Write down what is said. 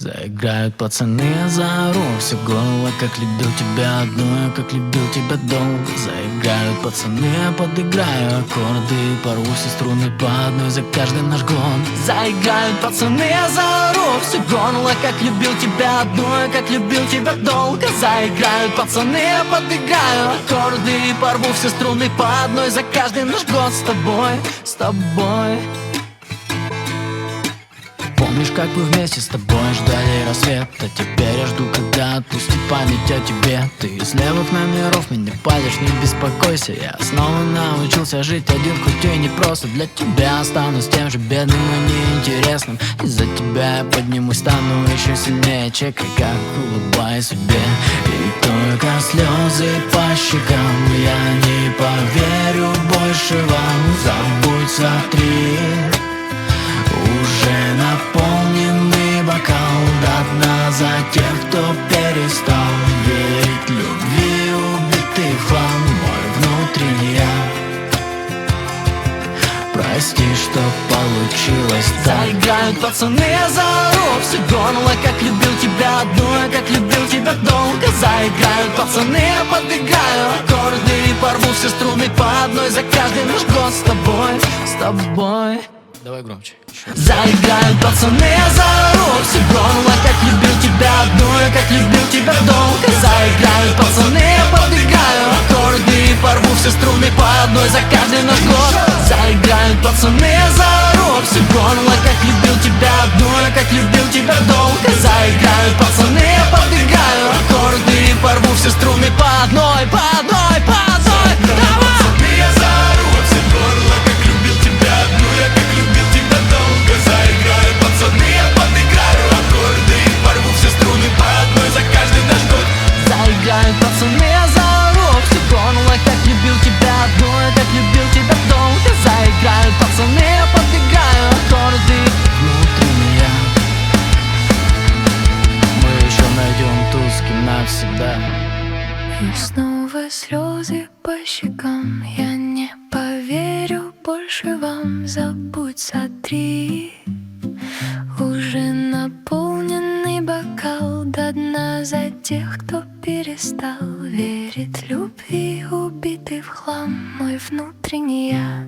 Заиграют пацаны, заору все горло, как любил тебя одну, как любил тебя долго. Заиграют пацаны, я подыграю аккорды и порву все струны по одной за каждый наш гон. Заиграют пацаны, я заору все горло, как любил тебя одну, как любил тебя долго. Заиграют пацаны, я подыграю аккорды и порву все струны по одной за каждый наш год с тобой, с тобой. Помнишь, как мы вместе с тобой ждали рассвета? Теперь я жду, когда отпустит память о тебе. Ты из левых номеров меня палишь, не беспокойся. Я снова научился жить один, хоть и не просто. Для тебя останусь тем же бедным и неинтересным. Из-за тебя я поднимусь, стану еще сильнее. Чекай, как улыбаюсь себе. И только слезы по щекам. Я не поверю больше вам. Забудь, смотри, уже наполненный бокал до дна за тех, кто перестал верить любви, убитый в хлам мой внутренний я. Прости, что получилось так. Заиграют пацаны, я заору все горло, как любил тебя одну, как любил тебя долго. Заиграют пацаны, я подыграю аккорды и порву все струны по одной за каждый наш год с тобой, с тобой. Давай громче. Заиграют пацаны, я заору все горло, как любил тебя одну, как любил тебя долго. Заиграют пацаны, я подыграю аккорды и порву все струны по одной за каждый наш год. Заиграют пацаны, я заору все горло, как любил тебя одну, как любил тебя долго. Заиграют пацаны, я подыграю аккорды и порву все струны по одной, по одной, по одной. Давай! Заиграют пацаны, я заору все горло, как любил тебя одну, как любил тебя долго. Заиграют пацаны, я подыграю аккорды внутренние. Мы еще найдем ту, с кем навсегда. И снова слезы по щекам. Я не поверю больше вам. Забудь, сотри, уже наполненный бокал до дна за тех, кто перестал верить любви, убитый в хлам мой внутренний я.